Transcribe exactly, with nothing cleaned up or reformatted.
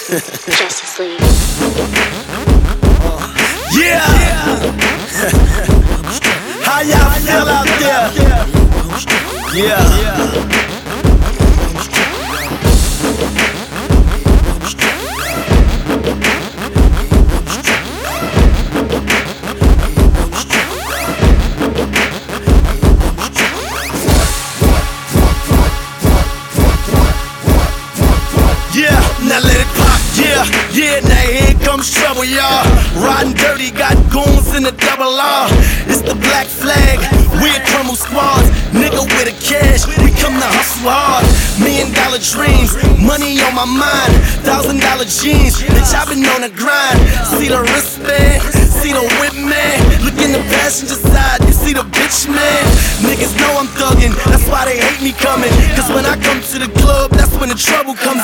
Justice League. Yeah! How y'all feel out there? Yeah. Yeah, now let it pop, yeah, yeah, now here comes trouble, y'all. Riding dirty, got goons in the double R. It's the black flag, we a crumble squad. Nigga with a cash, we come to hustle hard. Million dollar dreams, money on my mind. Thousand dollar jeans, bitch, I been on the grind. See the wristband, see the whip, man. Look in the passenger side, you see the bitch, man. Niggas know I'm thuggin', that's why they hate me coming. Cause when I come to the club, that's when the trouble comes